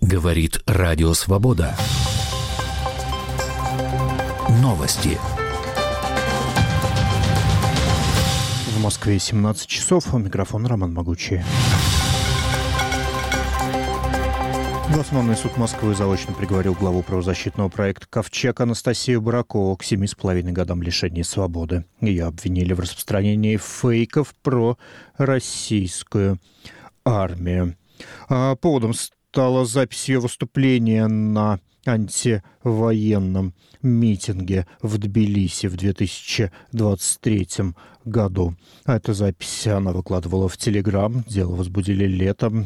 Говорит Радио Свобода. Новости. В Москве 17 часов. У микрофона Роман Могучий. Верховный суд Москвы заочно приговорил главу правозащитного проекта «Ковчег» Анастасию Баракову к 7,5 годам лишения свободы. Ее обвинили в распространении фейков про российскую армию. Поводом стала запись ее выступления на антивоенном митинге в Тбилиси в 2023 году. Эту запись она выкладывала в Телеграм. Дело возбудили летом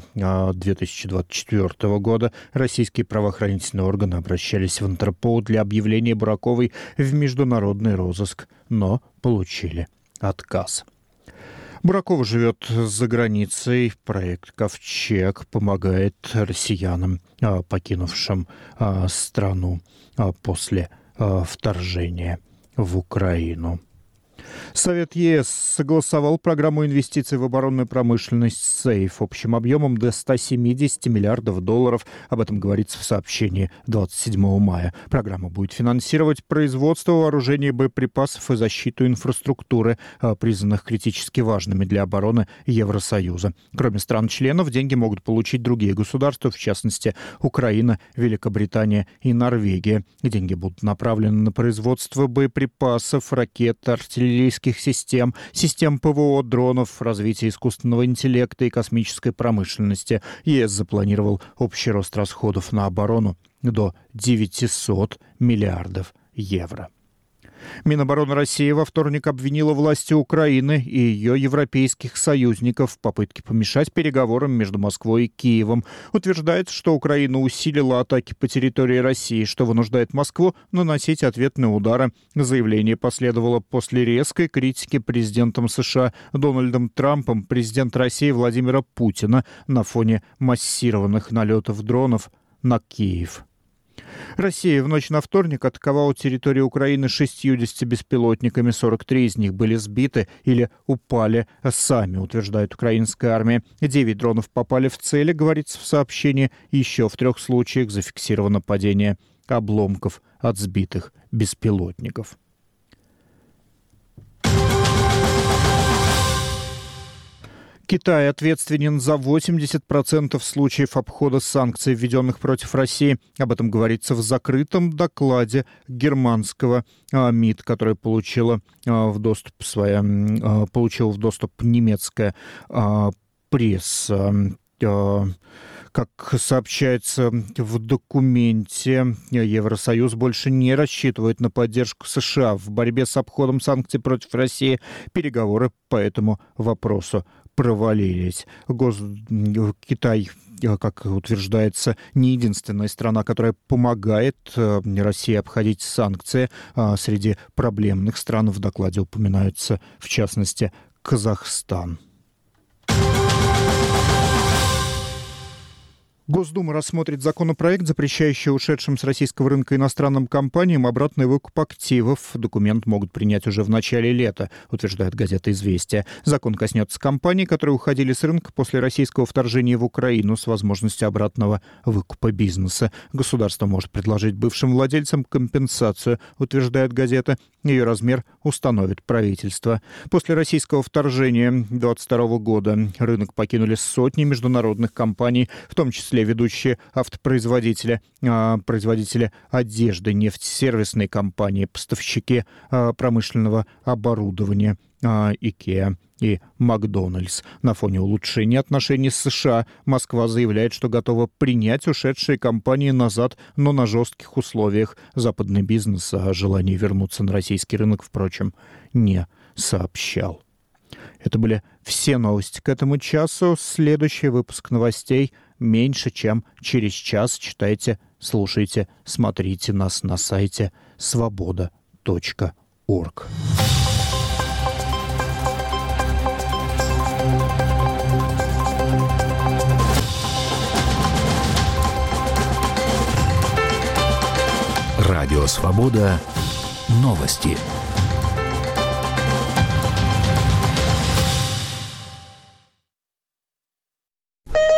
2024 года. Российские правоохранительные органы обращались в Интерпол для объявления Бараковой в международный розыск, но получили отказ. Баракова живет за границей. Проект «Ковчег» помогает россиянам, покинувшим страну после вторжения в Украину. Совет ЕС согласовал программу инвестиций в оборонную промышленность «Сейф» общим объемом до 170 миллиардов долларов. Об этом говорится в сообщении 27 мая. Программа будет финансировать производство вооружений, боеприпасов и защиту инфраструктуры, признанных критически важными для обороны Евросоюза. Кроме стран-членов, деньги могут получить другие государства, в частности, Украина, Великобритания и Норвегия. Деньги будут направлены на производство боеприпасов, ракет, артиллерийских систем, систем ПВО, дронов, развитие искусственного интеллекта и космической промышленности. ЕС запланировал общий рост расходов на оборону до 900 миллиардов евро. Минобороны России во вторник обвинила власти Украины и ее европейских союзников в попытке помешать переговорам между Москвой и Киевом. Утверждается, что Украина усилила атаки по территории России, что вынуждает Москву наносить ответные удары. Заявление последовало после резкой критики президентом США Дональдом Трампом президента России Владимира Путина на фоне массированных налетов дронов на Киев. Россия в ночь на вторник атаковала территорию Украины 60 беспилотниками. 43 из них были сбиты или упали сами, утверждает украинская армия. 9 дронов попали в цели, говорится в сообщении. Еще в 3 случаях зафиксировано падение обломков от сбитых беспилотников. Китай ответственен за 80% случаев обхода санкций, введенных против России. Об этом говорится в закрытом докладе германского МИД, который получила в доступ немецкая пресса. Как сообщается в документе, Евросоюз больше не рассчитывает на поддержку США в борьбе с обходом санкций против России. Переговоры по этому вопросу провалились. Китай, как утверждается, не единственная страна, которая помогает России обходить санкции. Среди проблемных стран в докладе упоминаются, в частности, Казахстан. Госдума рассмотрит законопроект, запрещающий ушедшим с российского рынка иностранным компаниям обратный выкуп активов. Документ могут принять уже в начале лета, утверждает газета «Известия». Закон коснется компаний, которые уходили с рынка после российского вторжения в Украину с возможностью обратного выкупа бизнеса. Государство может предложить бывшим владельцам компенсацию, утверждает газета. Ее размер установит правительство. После российского вторжения 2022 года рынок покинули сотни международных компаний, в том числе ведущие автопроизводители, производители одежды, нефтесервисные компании, поставщики промышленного оборудования, IKEA и Макдональдс. На фоне улучшения отношений с США Москва заявляет, что готова принять ушедшие компании назад, но на жестких условиях. Западный бизнес о желании вернуться на российский рынок, впрочем, не сообщал. Это были все новости к этому часу. Следующий выпуск новостей меньше, чем через час. Читайте, слушайте, смотрите нас на сайте svoboda.org. Радио «Свобода». Новости.